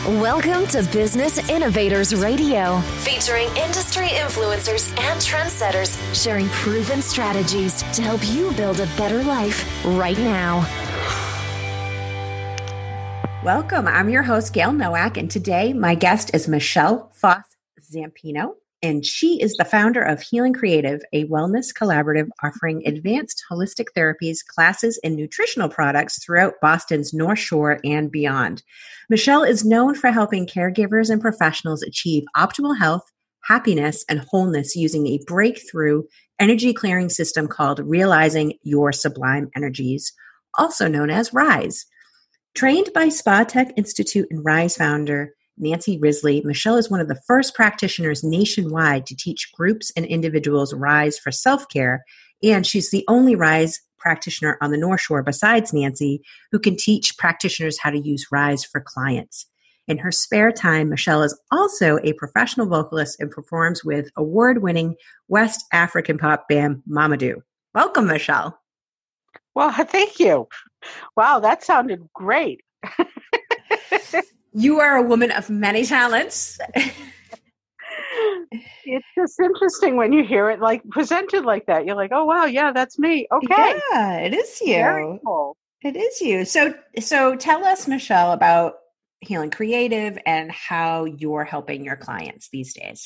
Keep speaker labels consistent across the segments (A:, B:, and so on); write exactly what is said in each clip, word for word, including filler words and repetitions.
A: Welcome to Business Innovators Radio, featuring industry influencers and trendsetters sharing proven strategies to help you build a better life right now.
B: Welcome. I'm your host, Gail Nowak, and today my guest is Michelle Foss-Zampino, and she is the founder of Healing Creative, a wellness collaborative offering advanced holistic therapies, classes, and nutritional products throughout Boston's North Shore and beyond. Michelle is known for helping caregivers and professionals achieve optimal health, happiness, and wholeness using a breakthrough energy clearing system called Realizing Your Sublime Energies, also known as RISE. Trained by Spa Tech Institute and RISE founder Nancy Risley, Michelle is one of the first practitioners nationwide to teach groups and individuals RISE for self-care, and she's the only RISE practitioner on the North Shore besides Nancy who can teach practitioners how to use RISE for clients. In her spare time, Michelle is also a professional vocalist and performs with award-winning West African pop band Mamadou. Welcome, Michelle.
C: Well, thank you. Wow, that sounded great.
B: You are a woman of many talents.
C: It's just interesting when you hear it like presented like that. You're like, oh, wow, yeah, that's me. Okay.
B: Yeah, it is you.
C: Very cool.
B: It is you. So, so tell us, Michelle, about Healing Creative and how you're helping your clients these days.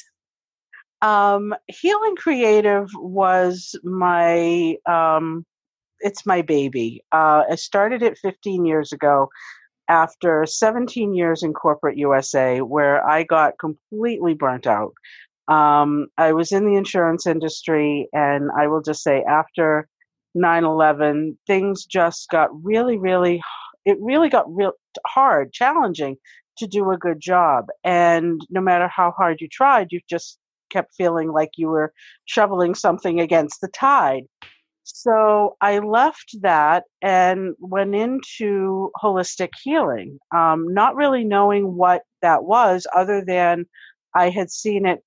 C: Um, Healing Creative was my, um, it's my baby. Uh, I started it fifteen years ago after seventeen years in corporate U S A, where I got completely burnt out. Um, I was in the insurance industry, and I will just say after nine eleven, things just got really, really, it really got real hard, challenging to do a good job. And no matter how hard you tried, you just kept feeling like you were shoveling something against the tide. So I left that and went into holistic healing, um, not really knowing what that was, other than I had seen it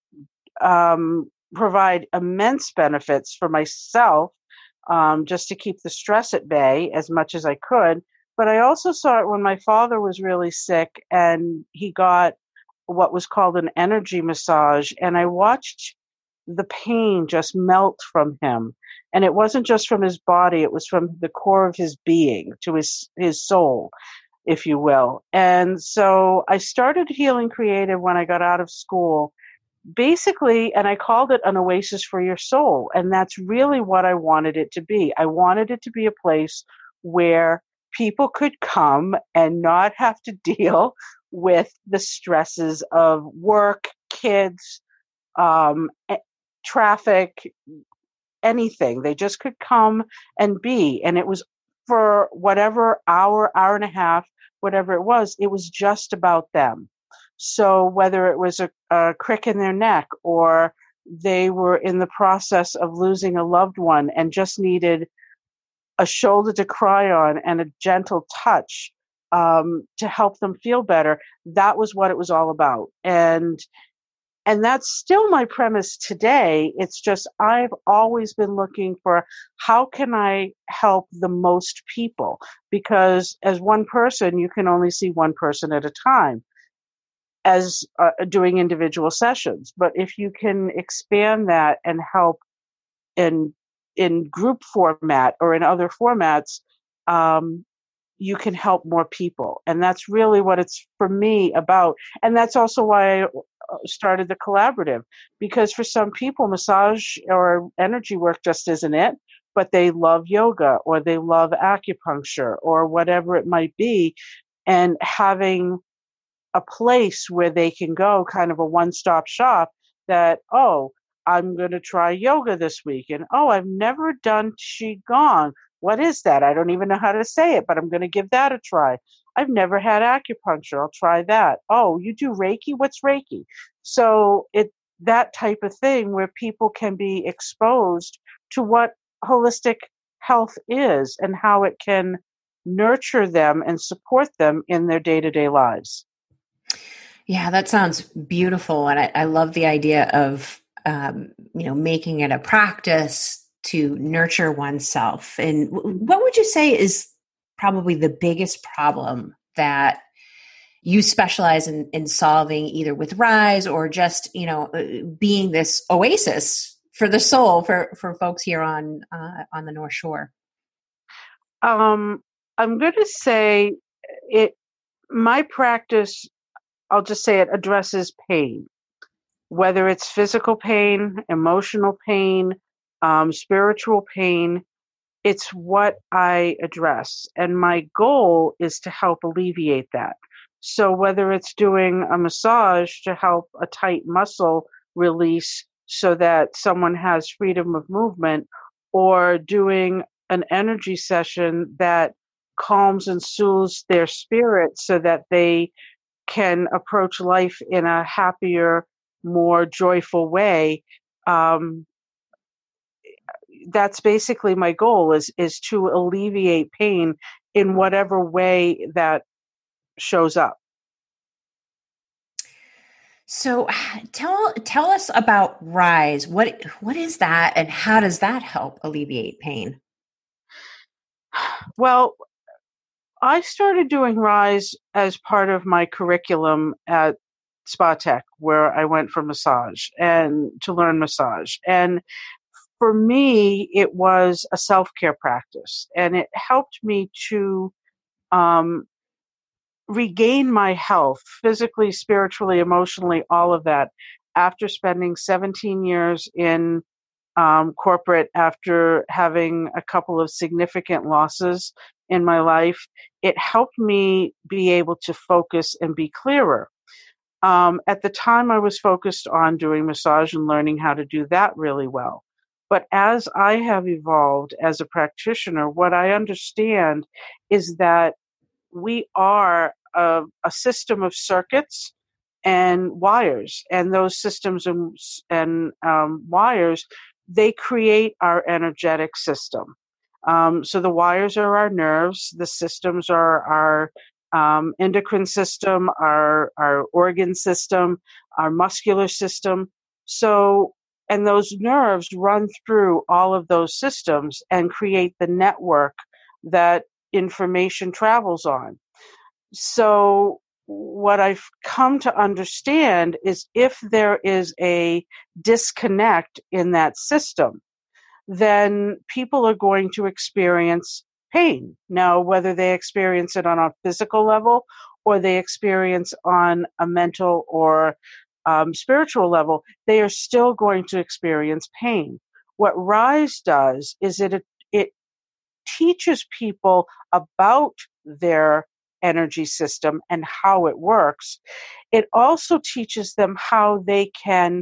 C: um, provide immense benefits for myself, um, just to keep the stress at bay as much as I could. But I also saw it when my father was really sick and he got what was called an energy massage, and I watched the pain just melt from him. And it wasn't just from his body, it was from the core of his being to his, his soul, if you will. And so I started Healing Creative when I got out of school, basically, and I called it an oasis for your soul. And that's really what I wanted it to be. I wanted it to be a place where people could come and not have to deal with the stresses of work, kids, um, traffic, anything. They just could come and be. And it was for whatever hour, hour and a half, whatever it was, it was just about them. So whether it was a, a crick in their neck, or they were in the process of losing a loved one and just needed a shoulder to cry on and a gentle touch um, to help them feel better, that was what it was all about. And And that's still my premise today. It's just I've always been looking for how can I help the most people? Because as one person, you can only see one person at a time as uh, doing individual sessions. But if you can expand that and help in in group format or in other formats, um, you can help more people. And that's really what it's for me about. And that's also why I started the collaborative, because for some people, massage or energy work just isn't it, but they love yoga or they love acupuncture or whatever it might be. And having a place where they can go, kind of a one-stop shop that, oh, I'm going to try yoga this week. And, oh, I've never done Qigong. What is that? I don't even know how to say it, but I'm going to give that a try. I've never had acupuncture. I'll try that. Oh, you do Reiki? What's Reiki? So it that type of thing where people can be exposed to what holistic health is and how it can nurture them and support them in their day-to-day lives.
B: Yeah, that sounds beautiful. And I, I love the idea of, um, you know, making it a practice to nurture oneself. And what would you say is probably the biggest problem that you specialize in, in solving either with Rise or just, you know, being this oasis for the soul for, for folks here on, uh, on the North Shore?
C: Um, I'm going to say it, my practice, I'll just say it addresses pain, whether it's physical pain, emotional pain, um, spiritual pain. It's what I address. And my goal is to help alleviate that. So whether it's doing a massage to help a tight muscle release so that someone has freedom of movement, or doing an energy session that calms and soothes their spirit so that they can approach life in a happier, more joyful way. Um, that's basically my goal is, is to alleviate pain in whatever way that shows up.
B: So tell, tell us about Rise. What, what is that and how does that help alleviate pain?
C: Well, I started doing Rise as part of my curriculum at Spa Tech, where I went for massage and to learn massage. And for me, it was a self-care practice, and it helped me to um, regain my health physically, spiritually, emotionally, all of that after spending seventeen years in um, corporate, after having a couple of significant losses in my life. It helped me be able to focus and be clearer. Um, at the time, I was focused on doing massage and learning how to do that really well. But as I have evolved as a practitioner, what I understand is that we are a, a system of circuits and wires, and those systems and, and um, wires, they create our energetic system. Um, so the wires are our nerves, the systems are our um, endocrine system, our, our organ system, our muscular system. So, and those nerves run through all of those systems and create the network that information travels on. So what I've come to understand is if there is a disconnect in that system, then people are going to experience pain. Now, whether they experience it on a physical level or they experience on a mental or um, spiritual level, they are still going to experience pain. What Rise does is it it teaches people about their energy system and how it works. It also teaches them how they can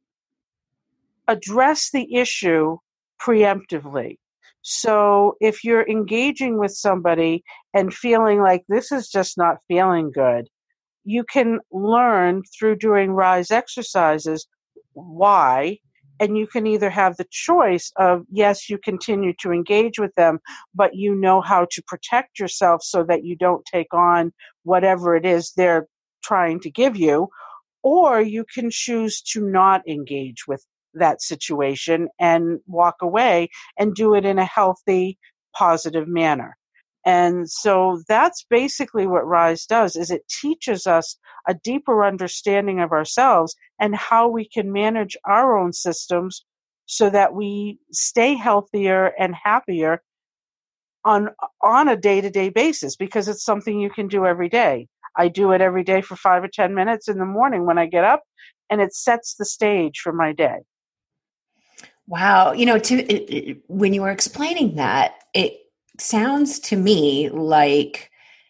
C: address the issue preemptively. So if you're engaging with somebody and feeling like this is just not feeling good, you can learn through doing Rise exercises why, and you can either have the choice of, yes, you continue to engage with them, but you know how to protect yourself so that you don't take on whatever it is they're trying to give you, or you can choose to not engage with that situation and walk away and do it in a healthy, positive manner. And so that's basically what Rise does, is it teaches us a deeper understanding of ourselves and how we can manage our own systems so that we stay healthier and happier on, on a day-to-day basis, because it's something you can do every day. I do it every day for five or ten minutes in the morning when I get up, and it sets the stage for my day.
B: Wow. You know, to, it, it, when you were explaining that, it sounds to me like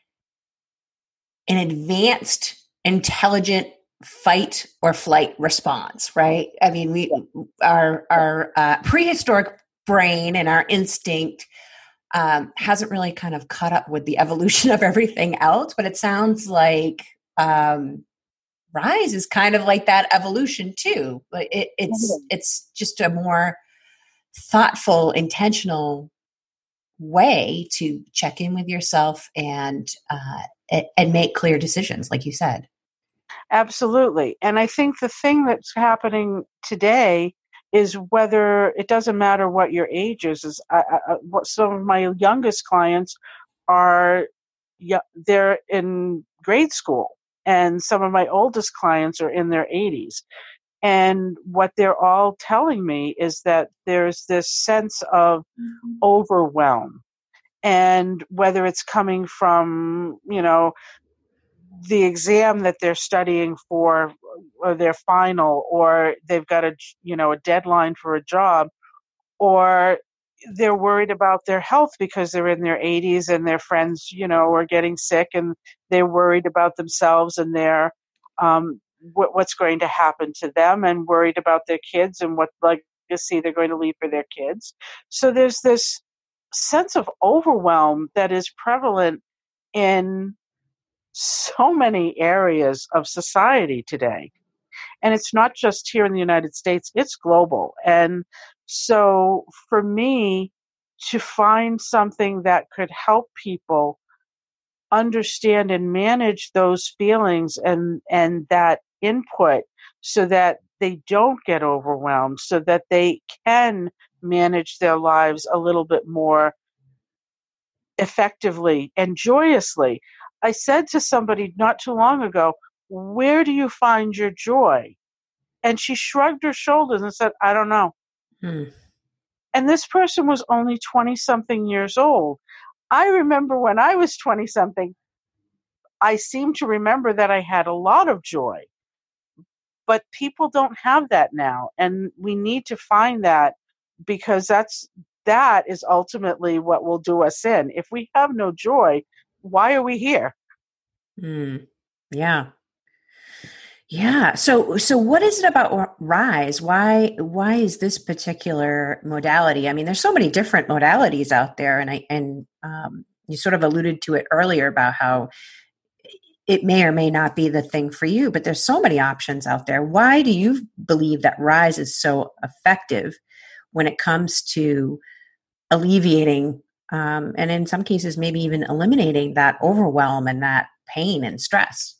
B: an advanced, intelligent fight or flight response, right? I mean, we, our, our uh, prehistoric brain and our instinct um, hasn't really kind of caught up with the evolution of everything else, but it sounds like um, Rise is kind of like that evolution too. Like it, it's, mm-hmm. it's just a more thoughtful, intentional way to check in with yourself and, uh, and make clear decisions, like you said.
C: Absolutely. And I think the thing that's happening today is whether it doesn't matter what your age is, is I, I, what some of my youngest clients are, they're in grade school And some of my oldest clients are in their eighties. And what they're all telling me is that there's this sense of mm-hmm. overwhelm. And whether it's coming from, you know, the exam that they're studying for, or their final, or they've got a, you know, a deadline for a job, or they're worried about their health because they're in their eighties and their friends, you know, are getting sick, and they're worried about themselves and their, um, what, what's going to happen to them, and worried about their kids and what legacy they're going to leave for their kids. So there's this sense of overwhelm that is prevalent in so many areas of society today. And it's not just here in the United States, it's global. And so for me to find something that could help people understand and manage those feelings and, and that input so that they don't get overwhelmed, so that they can manage their lives a little bit more effectively and joyously. I said to somebody not too long ago, where do you find your joy? And she shrugged her shoulders and said, I don't know. Hmm. And this person was only twenty-something years old. I remember when I was twenty-something, I seem to remember that I had a lot of joy. But people don't have that now. And we need to find that, because that's that is ultimately what will do us in. If we have no joy, why are we here?
B: Mm, yeah. Yeah. So, so what is it about Rise? Why, why is this particular modality? I mean, there's so many different modalities out there, and I, and, um, you sort of alluded to it earlier about how it may or may not be the thing for you, but there's so many options out there. Why do you believe that Rise is so effective when it comes to alleviating, um, and in some cases, maybe even eliminating that overwhelm and that pain and stress?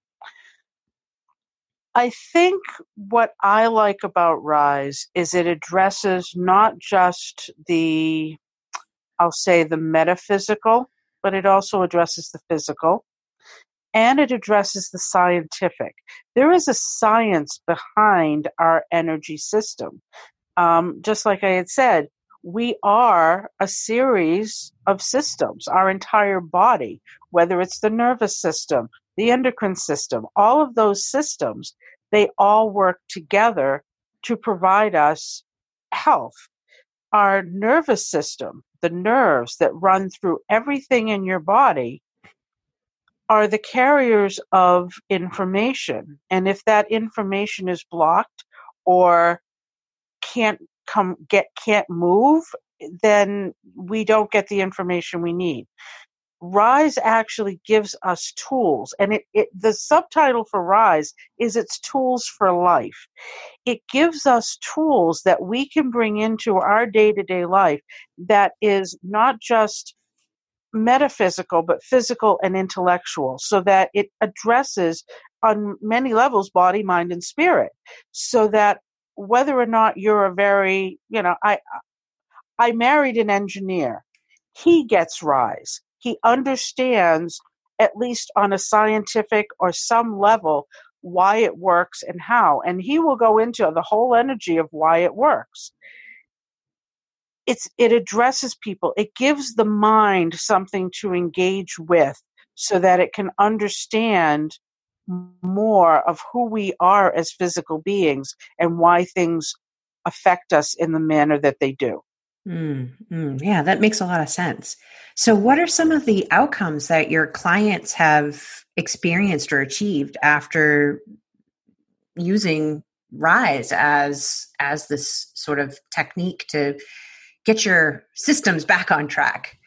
C: I think what I like about Rise is it addresses not just the, I'll say the metaphysical, but it also addresses the physical, and it addresses the scientific. There is a science behind our energy system. Um, just like I had said, we are a series of systems, our entire body, whether it's the nervous system, the endocrine system, all of those systems, they all work together to provide us health. Our nervous system, the nerves that run through everything in your body, are the carriers of information. And if that information is blocked or can't come get can't move, then we don't get the information we need. Rise actually gives us tools, and it, it the subtitle for Rise is it's tools for life. It gives us tools that we can bring into our day-to-day life that is not just metaphysical, but physical and intellectual, so that it addresses on many levels body, mind, and spirit, so that whether or not you're a very, you know, I I married an engineer. He gets Rise. He understands, at least on a scientific or some level, why it works and how. And he will go into the whole energy of why it works. It's it addresses people. It gives the mind something to engage with so that it can understand more of who we are as physical beings and why things affect us in the manner that they do.
B: Mm, mm, yeah, that makes a lot of sense. So what are some of the outcomes that your clients have experienced or achieved after using Rise as as this sort of technique to get your systems back on track?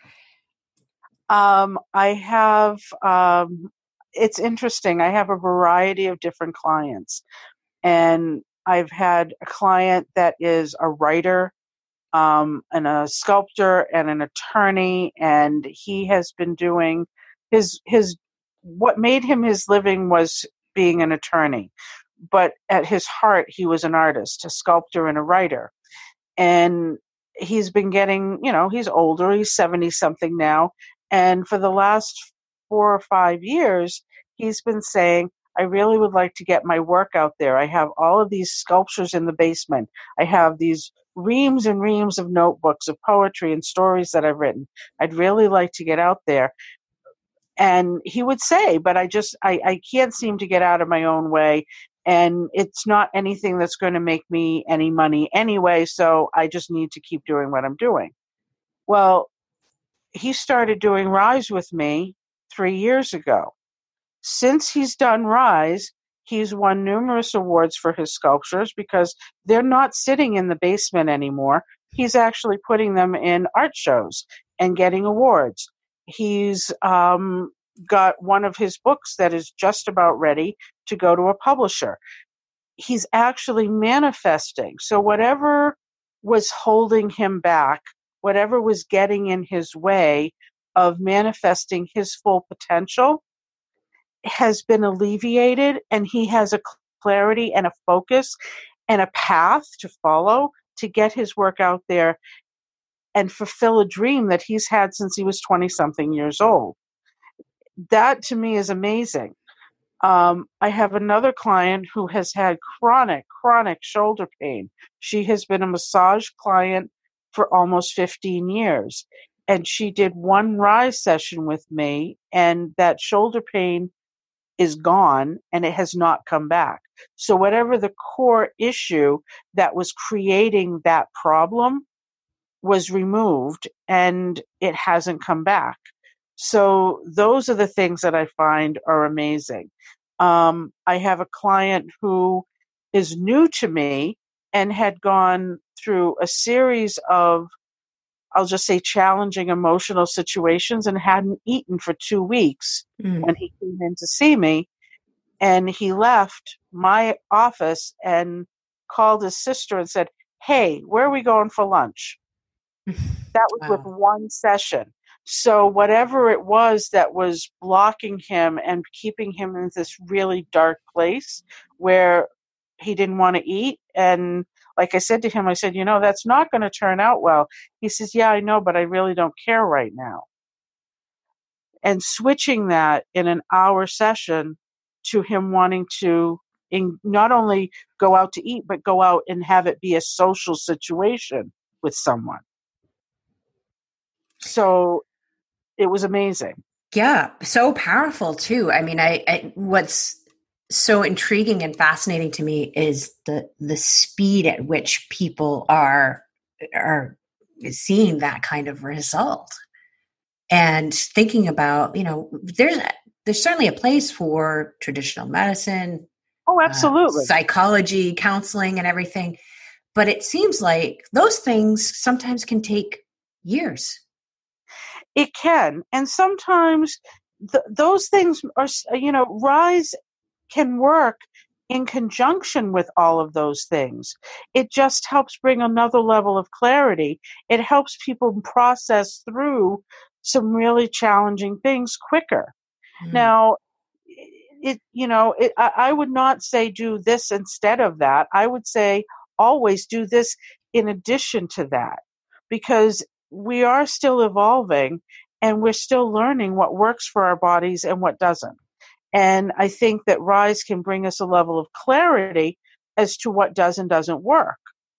C: Um, I have, um, it's interesting. I have a variety of different clients, and I've had a client that is a writer, um, and a sculptor and an attorney, and he has been doing his, his, what made him his living was being an attorney, but at his heart, he was an artist, a sculptor and a writer. And he's been getting, you know, he's older, he's seventy something now. And for the last four or five years, he's been saying, I really would like to get my work out there. I have all of these sculptures in the basement. I have these reams and reams of notebooks of poetry and stories that I've written. I'd really like to get out there. And he would say, but I just, I, I can't seem to get out of my own way. And it's not anything that's going to make me any money anyway. So I just need to keep doing what I'm doing. Well, he started doing Rise with me three years ago. Since he's done Rise, he's won numerous awards for his sculptures because they're not sitting in the basement anymore. He's actually putting them in art shows and getting awards. He's um, got one of his books that is just about ready to go to a publisher. He's actually manifesting. So whatever was holding him back, whatever was getting in his way of manifesting his full potential, has been alleviated, and he has a clarity and a focus and a path to follow to get his work out there and fulfill a dream that he's had since he was twenty something years old. That to me is amazing. Um, I have another client who has had chronic, chronic shoulder pain. She has been a massage client for almost fifteen years. And she did one Rise session with me, and that shoulder pain is gone and it has not come back. So whatever the core issue that was creating that problem was removed, and it hasn't come back. So those are the things that I find are amazing. Um, I have a client who is new to me and had gone through a series of, I'll just say, challenging emotional situations and hadn't eaten for two weeks mm. when he came in to see me. And he left my office and called his sister and said, hey, where are we going for lunch? That was wow. with one session. So whatever it was that was blocking him and keeping him in this really dark place where he didn't want to eat, and like I said to him, I said, you know, that's not going to turn out well. He says, yeah, I know, but I really don't care right now. And switching that in an hour session to him wanting to in, not only go out to eat, but go out and have it be a social situation with someone. So it was amazing.
B: Yeah, so powerful too. I mean, I, I what's so intriguing and fascinating to me is the the speed at which people are are seeing that kind of result, and thinking about, you know, there's there's certainly a place for traditional medicine,
C: oh, absolutely,
B: uh, psychology, counseling, and everything, but it seems like those things sometimes can take years.
C: It can, and sometimes th- those things are, you know, Rise can work in conjunction with all of those things. It just helps bring another level of clarity. It helps people process through some really challenging things quicker. Mm. Now, it, you know, it, I, I would not say do this instead of that. I would say always do this in addition to that, because we are still evolving and we're still learning what works for our bodies and what doesn't. And I think that Rise can bring us a level of clarity as to what does and doesn't work.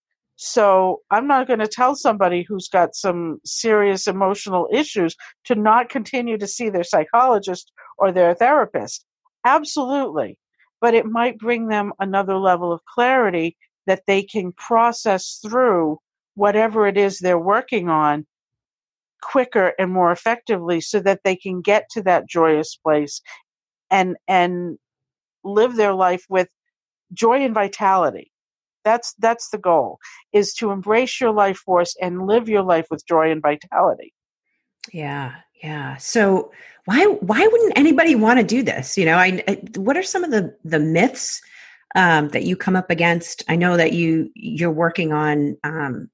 C: So I'm not going to tell somebody who's got some serious emotional issues to not continue to see their psychologist or their therapist. Absolutely. But it might bring them another level of clarity that they can process through whatever it is they're working on quicker and more effectively, so that they can get to that joyous place and and live their life with joy and vitality. That's that's the goal, is to embrace your life force and live your life with joy and vitality.
B: Yeah, yeah. So why why wouldn't anybody want to do this? You know, I, I what are some of the the myths um, that you come up against? I know that you you're working on um,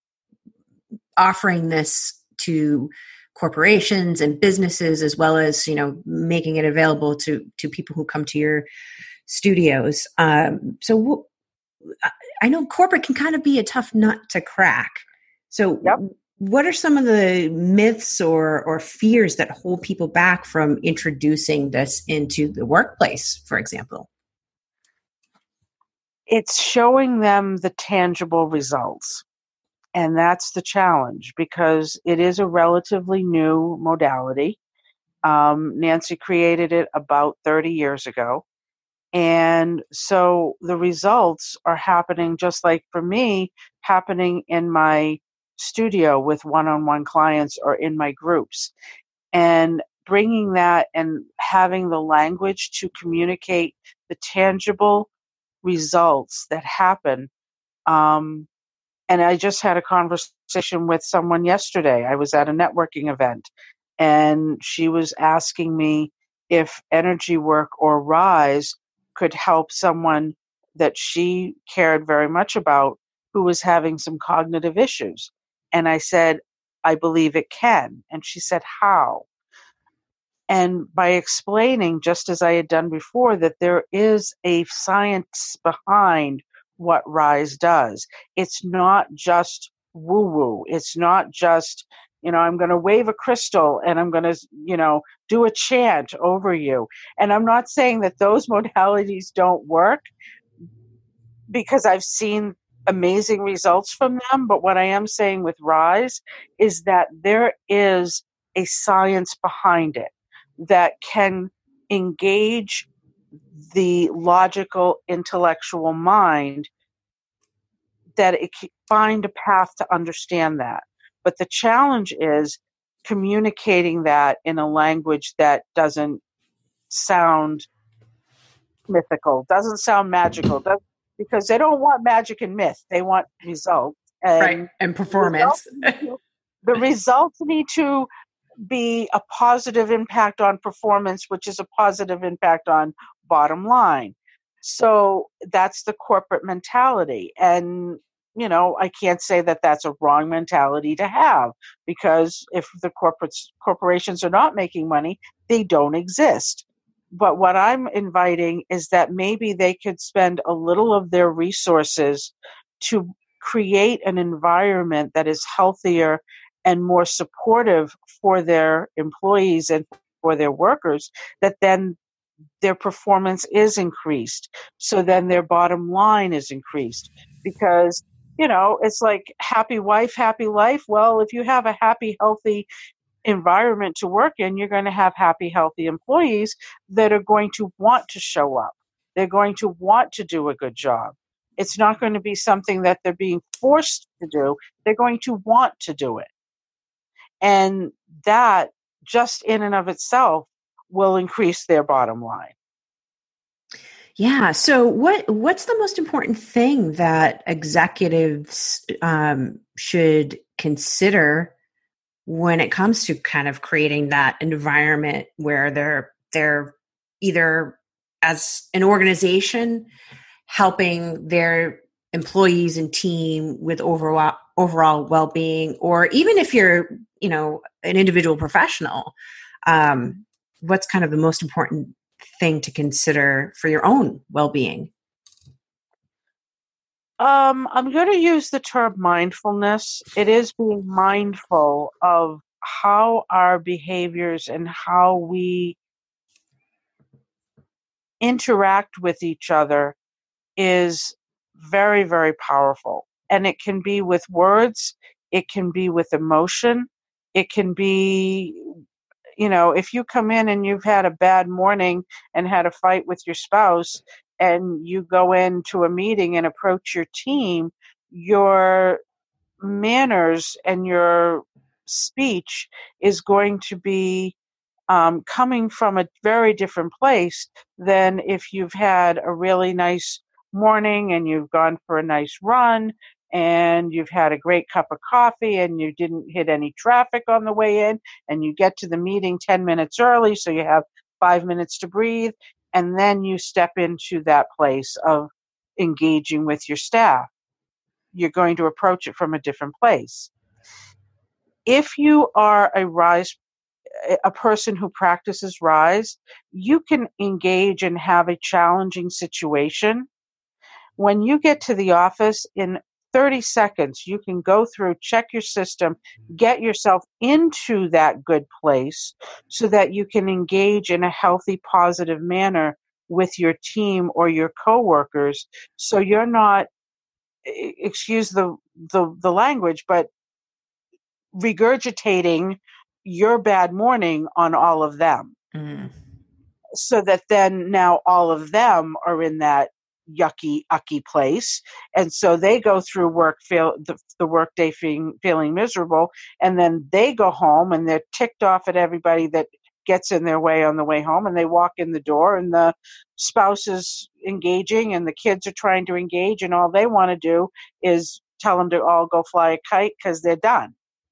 B: offering this to corporations and businesses, as well as, you know, making it available to to people who come to your studios. Um, so w- I know corporate can kind of be a tough nut to crack. So
C: yep.
B: what are some of the myths or, or fears that hold people back from introducing this into the workplace, for example?
C: It's showing them the tangible results. And that's the challenge because it is a relatively new modality. Um, Nancy created it about thirty years ago. And so the results are happening, just like for me, happening in my studio with one-on-one clients or in my groups. And bringing that and having the language to communicate the tangible results that happen. Um, and I just had a conversation with someone yesterday. I was at a networking event, and she was asking me if energy work or Rise could help someone that she cared very much about who was having some cognitive issues. And I said, I believe it can. And she said, how? And by explaining, just as I had done before, that there is a science behind what Rise does. It's not just woo-woo. It's not just, you know, I'm going to wave a crystal and I'm going to, you know, do a chant over you. And I'm not saying that those modalities don't work, because I've seen amazing results from them. But what I am saying with Rise is that there is a science behind it that can engage the logical, intellectual mind, that it can find a path to understand that. But the challenge is communicating that in a language that doesn't sound mythical, doesn't sound magical, doesn't, because they don't want magic and myth. They want results. And
B: right. And performance.
C: The results, the results need to be a positive impact on performance, which is a positive impact on bottom line. So that's the corporate mentality. And, you know, I can't say that that's a wrong mentality to have, because if the corporates, corporations are not making money, they don't exist. But what I'm inviting is that maybe they could spend a little of their resources to create an environment that is healthier and more supportive for their employees and for their workers, that then their performance is increased. So then their bottom line is increased. Because, you know, it's like happy wife, happy life. Well, if you have a happy, healthy environment to work in, you're going to have happy, healthy employees that are going to want to show up. They're going to want to do a good job. It's not going to be something that they're being forced to do. They're going to want to do it. And that just in and of itself will increase their bottom line.
B: Yeah. So what what's the most important thing that executives um, should consider when it comes to kind of creating that environment where they're they're either as an organization helping their employees and team with overall overall well-being, or even if you're, you know, an individual professional, um, what's kind of the most important thing to consider for your own well-being?
C: Um, I'm going to use the term mindfulness. It is being mindful of how our behaviors and how we interact with each other is very, very powerful. And it can be with words, it can be with emotion, it can be, you know, if you come in and you've had a bad morning and had a fight with your spouse, and you go into a meeting and approach your team, your manners and your speech is going to be um, coming from a very different place than if you've had a really nice morning and you've gone for a nice run and you've had a great cup of coffee and you didn't hit any traffic on the way in, and you get to the meeting ten minutes early so you have five minutes to breathe, and then you step into that place of engaging with your staff. You're going to approach it from a different place. If you are a Rise, a person who practices Rise, you can engage and have a challenging situation. When you get to the office, in thirty seconds, you can go through, check your system, get yourself into that good place so that you can engage in a healthy, positive manner with your team or your coworkers. So you're not, excuse the, the, the language, but regurgitating your bad morning on all of them.
B: Mm.
C: So that then now all of them are in that yucky, ucky place. And so they go through work, feel the, the work day feeling, feeling miserable. And then they go home and they're ticked off at everybody that gets in their way on the way home. And they walk in the door and the spouse is engaging and the kids are trying to engage. And all they want to do is tell them to all go fly a kite because they're done.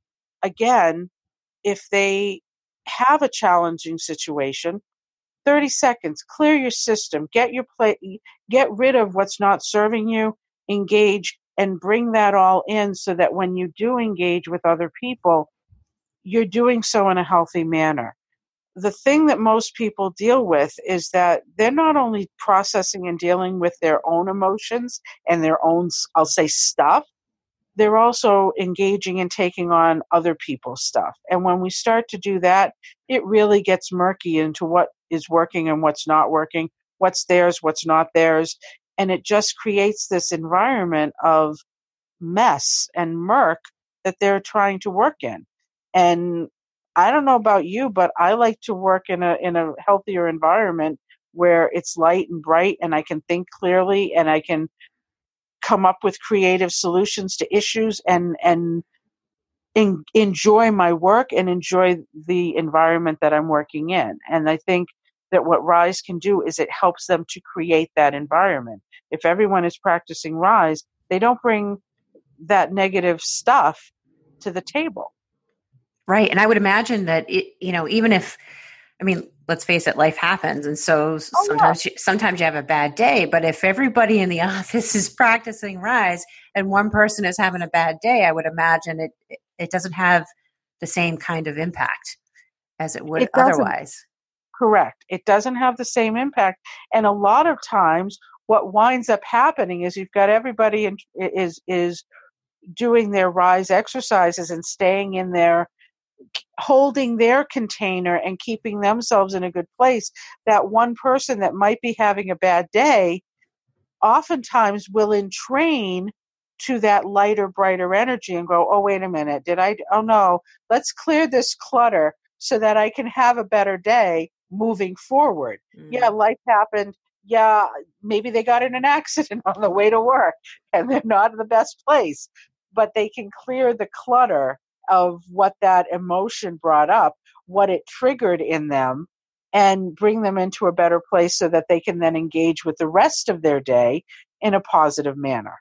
C: Again, if they have a challenging situation, thirty seconds, clear your system, get your plate, get rid of what's not serving you, engage, and bring that all in so that when you do engage with other people, you're doing so in a healthy manner. The thing that most people deal with is that they're not only processing and dealing with their own emotions and their own, I'll say, stuff, they're also engaging and taking on other people's stuff. And when we start to do that, it really gets murky into what is working and what's not working, what's theirs, what's not theirs. And it just creates this environment of mess and murk that they're trying to work in. And I don't know about you, but I like to work in a in a healthier environment where it's light and bright and I can think clearly and I can come up with creative solutions to issues and and in, enjoy my work and enjoy the environment that I'm working in. And I think that what Rise can do is it helps them to create that environment. If everyone is practicing Rise, they don't bring that negative stuff to the table.
B: Right. And I would imagine that, it, you know, even if, I mean, let's face it, life happens. And so oh, sometimes, yeah. you, sometimes you have a bad day, but if everybody in the office is practicing Rise and one person is having a bad day, I would imagine it, it, it doesn't have the same kind of impact as it would it otherwise.
C: Correct. It doesn't have the same impact. And a lot of times what winds up happening is you've got everybody in, is, is doing their Rise exercises and staying in their holding their container and keeping themselves in a good place. That one person that might be having a bad day oftentimes will entrain to that lighter, brighter energy and go, oh, wait a minute, did I, oh no, let's clear this clutter so that I can have a better day moving forward. Mm. Yeah, life happened. Yeah, maybe they got in an accident on the way to work and they're not in the best place, but they can clear the clutter of what that emotion brought up, what it triggered in them, and bring them into a better place so that they can then engage with the rest of their day in a positive manner.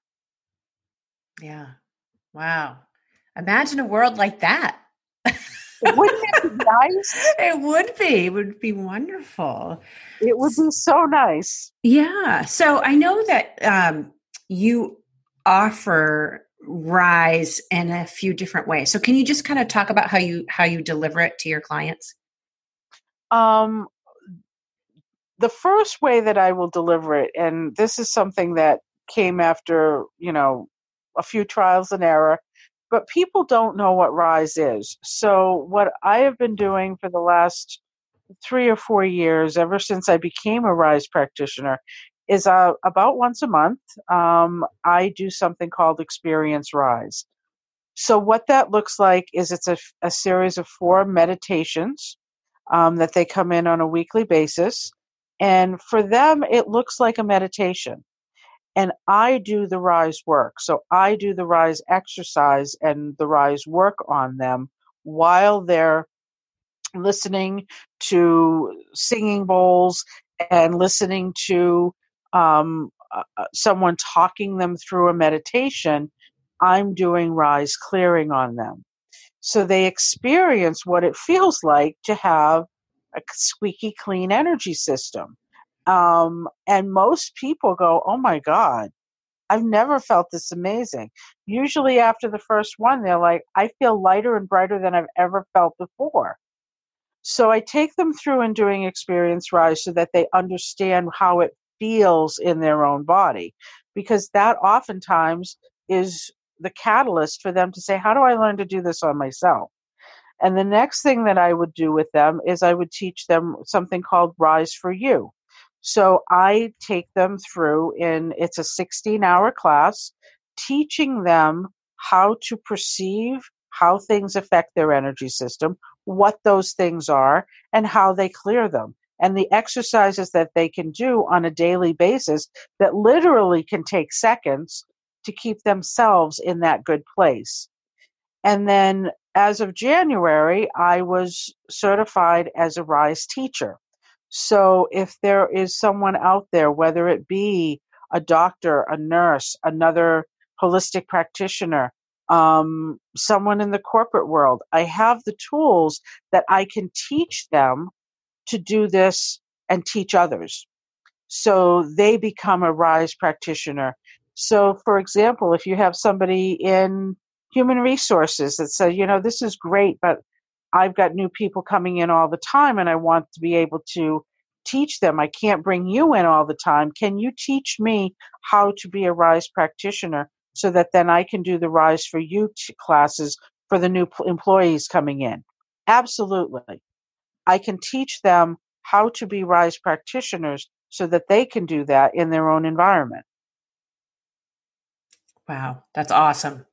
B: Yeah. Wow. Imagine a world like that.
C: Wouldn't it be nice?
B: It would be. It would be wonderful.
C: It would be so nice.
B: Yeah. So I know that um, you offer Rise in a few different ways. So can you just kind of talk about how you how you deliver it to your clients?
C: Um, the first way that I will deliver it, and this is something that came after, you know, a few trials and error, but people don't know what Rise is. So what I have been doing for the last three or four years, ever since I became a Rise practitioner, is uh, about once a month, um, I do something called Experience Rise. So what that looks like is it's a, a series of four meditations um, that they come in on a weekly basis. And for them, it looks like a meditation. And I do the Rise work. So I do the Rise exercise and the Rise work on them while they're listening to singing bowls and listening to um, uh, someone talking them through a meditation. I'm doing Rise clearing on them. So they experience what it feels like to have a squeaky clean energy system. Um, and most people go, oh my God, I've never felt this amazing. Usually after the first one, they're like, I feel lighter and brighter than I've ever felt before. So I take them through and doing Experience Rise so that they understand how it feels in their own body, because that oftentimes is the catalyst for them to say, how do I learn to do this on myself? And the next thing that I would do with them is I would teach them something called Rise for You. So I take them through in, it's a sixteen hour class, teaching them how to perceive how things affect their energy system, what those things are, and how they clear them. And the exercises that they can do on a daily basis that literally can take seconds to keep themselves in that good place. And then as of January, I was certified as a Rise teacher. So if there is someone out there, whether it be a doctor, a nurse, another holistic practitioner, um, someone in the corporate world, I have the tools that I can teach them to do this and teach others. So they become a Rise practitioner. So, for example, if you have somebody in human resources that says, you know, this is great, but I've got new people coming in all the time and I want to be able to teach them. I can't bring you in all the time. Can you teach me how to be a Rise practitioner so that then I can do the Rise for You t- classes for the new p- employees coming in? Absolutely. I can teach them how to be Rise practitioners so that they can do that in their own environment.
B: Wow, that's awesome.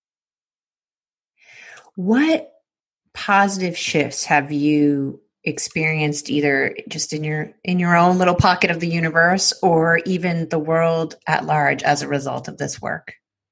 B: What positive shifts have you experienced either just in your in your own little pocket of the universe or even the world at large as a result of this work?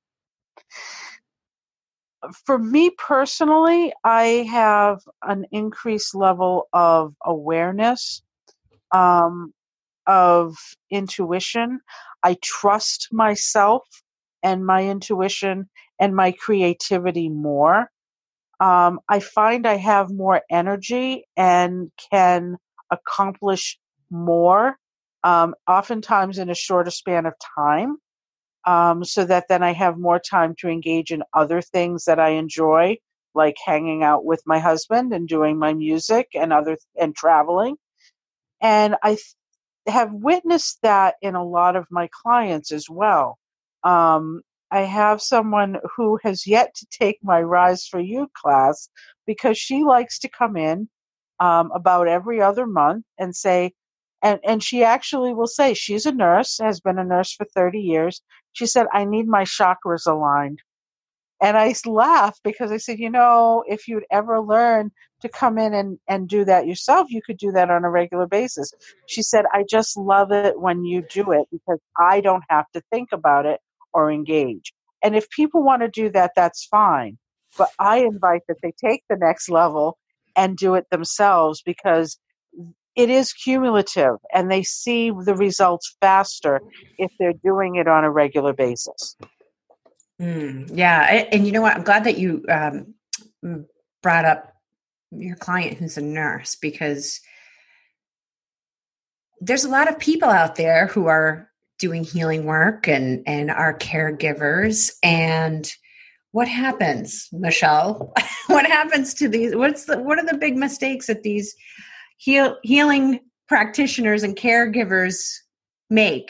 C: For me personally, I have an increased level of awareness, um, of intuition. I trust myself and my intuition and my creativity more. Um, I find I have more energy and can accomplish more, um, oftentimes in a shorter span of time, um, so that then I have more time to engage in other things that I enjoy, like hanging out with my husband and doing my music and other and traveling. And I th- have witnessed that in a lot of my clients as well. Um, I have someone who has yet to take my Rise for You class because she likes to come in um, about every other month and say, and, and she actually will say, she's a nurse, has been a nurse for thirty years. She said, I need my chakras aligned. And I laughed because I said, you know, if you'd ever learn to come in and, and do that yourself, you could do that on a regular basis. She said, I just love it when you do it because I don't have to think about it or engage. And if people want to do that, that's fine. But I invite that they take the next level and do it themselves because it is cumulative and they see the results faster if they're doing it on a regular basis.
B: Mm, yeah. And, and you know what? I'm glad that you um, brought up your client who's a nurse because there's a lot of people out there who are doing healing work and, and are caregivers. And what happens, Michelle? What happens to these? What's the, what are the big mistakes that these heal, healing practitioners and caregivers make?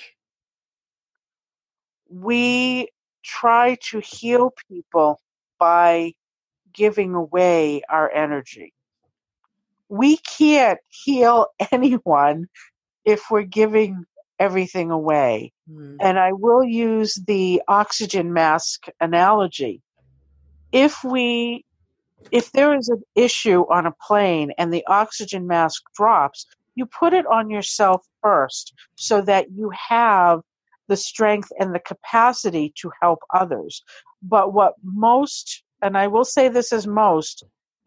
C: We try to heal people by giving away our energy. We can't heal anyone if we're giving everything away. Mm. And I will use the oxygen mask analogy. If we, if there is an issue on a plane and the oxygen mask drops, you put it on yourself first so that you have the strength and the capacity to help others. But what most, and I will say this as most,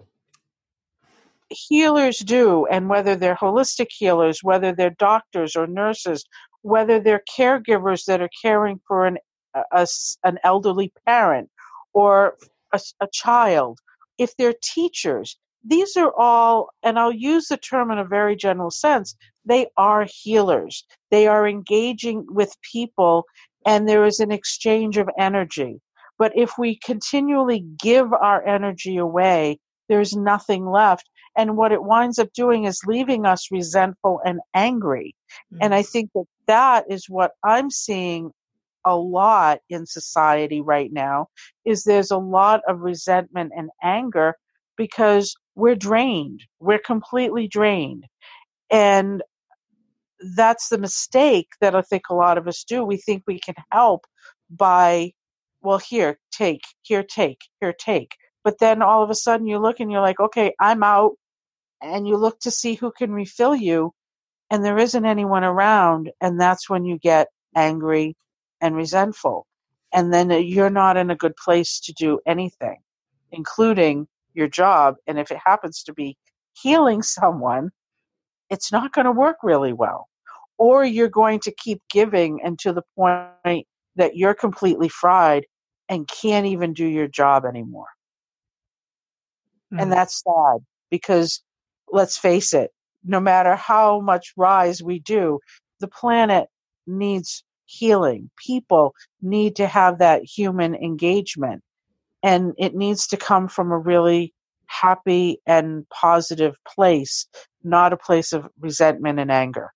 C: healers do, and whether they're holistic healers, whether they're doctors or nurses, whether they're caregivers that are caring for an a, an elderly parent or a, a child, if they're teachers, these are all, and I'll use the term in a very general sense, they are healers. They are engaging with people and there is an exchange of energy. But if we continually give our energy away, there's nothing left. And what it winds up doing is leaving us resentful and angry. Mm-hmm. And I think that that is what I'm seeing a lot in society right now is there's a lot of resentment and anger because we're drained. We're completely drained. And that's the mistake that I think a lot of us do. We think we can help by, well, here, take, here, take, here, take. But then all of a sudden you look and you're like, okay, I'm out. And you look to see who can refill you, and there isn't anyone around. And that's when you get angry and resentful. And then you're not in a good place to do anything, including your job. And if it happens to be healing someone, it's not going to work really well. Or you're going to keep giving and to the point that you're completely fried and can't even do your job anymore. Mm. And that's sad because, let's face it, no matter how much rise we do, the planet needs healing. People need to have that human engagement. And it needs to come from a really happy and positive place, not a place of resentment and anger.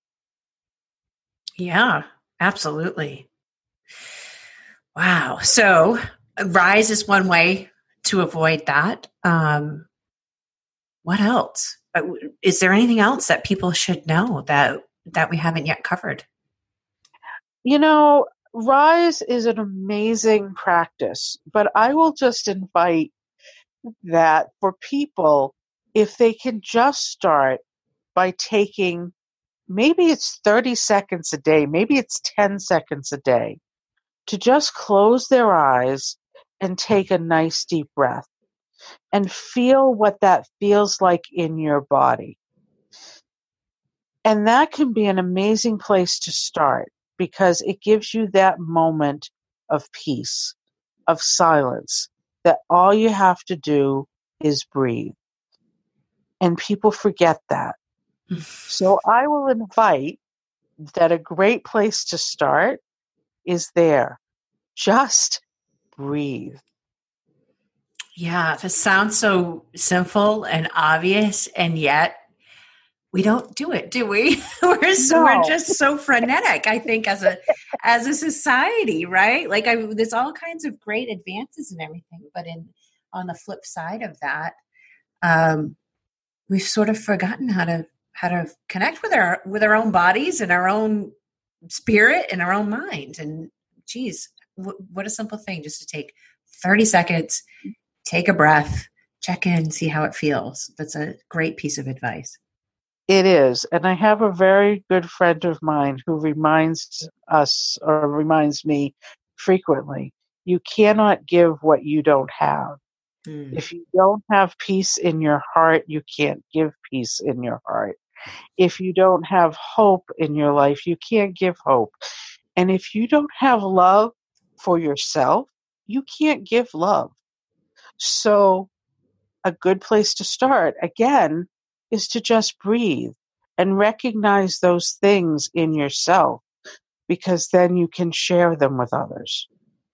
B: Yeah, absolutely. Wow. So rise is one way to avoid that. Um, what else? Is there anything else that people should know that, that we haven't yet covered?
C: You know, rise is an amazing practice, but I will just invite that for people, if they can just start by taking, maybe it's thirty seconds a day, maybe it's ten seconds a day, to just close their eyes and take a nice deep breath and feel what that feels like in your body. And that can be an amazing place to start because it gives you that moment of peace, of silence, that all you have to do is breathe. And people forget that. So I will invite that a great place to start is there. Just breathe.
B: Yeah, this sounds so simple and obvious, and yet we don't do it, do we? we're so,
C: no.
B: we're just so frenetic, I think, as a as a society, right? Like, I, there's all kinds of great advances and everything, but in on the flip side of that, um, we've sort of forgotten how to how to connect with our with our own bodies and our own spirit and our own mind. And geez, w- what a simple thing just to take thirty seconds. Take a breath, check in, see how it feels. That's a great piece of advice.
C: It is. And I have a very good friend of mine who reminds us or reminds me frequently, you cannot give what you don't have. Mm. If you don't have peace in your heart, you can't give peace in your heart. If you don't have hope in your life, you can't give hope. And if you don't have love for yourself, you can't give love. So a good place to start, again, is to just breathe and recognize those things in yourself, because then you can share them with others.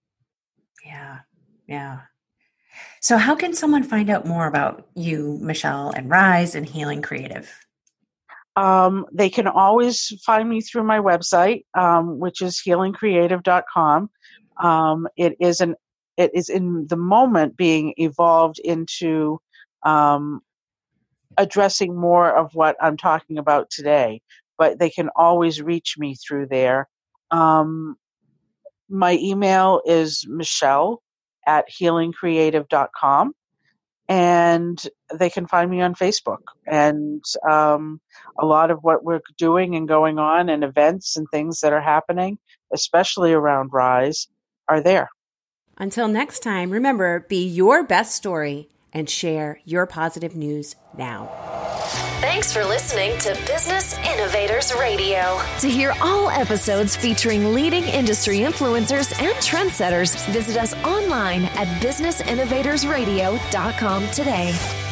B: Yeah, yeah. So how can someone find out more about you, Michelle, and Rise and Healing Creative?
C: Um, they can always find me through my website, um, which is healing creative dot com. Um, it is an It is in the moment being evolved into um, addressing more of what I'm talking about today, but they can always reach me through there. Um, my email is Michelle at healing creative dot com, and they can find me on Facebook. And um, a lot of what we're doing and going on and events and things that are happening, especially around Rise, are there.
D: Until next time, remember, be your best story and share your positive news now.
A: Thanks for listening to Business Innovators Radio. To hear all episodes featuring leading industry influencers and trendsetters, visit us online at business innovators radio dot com today.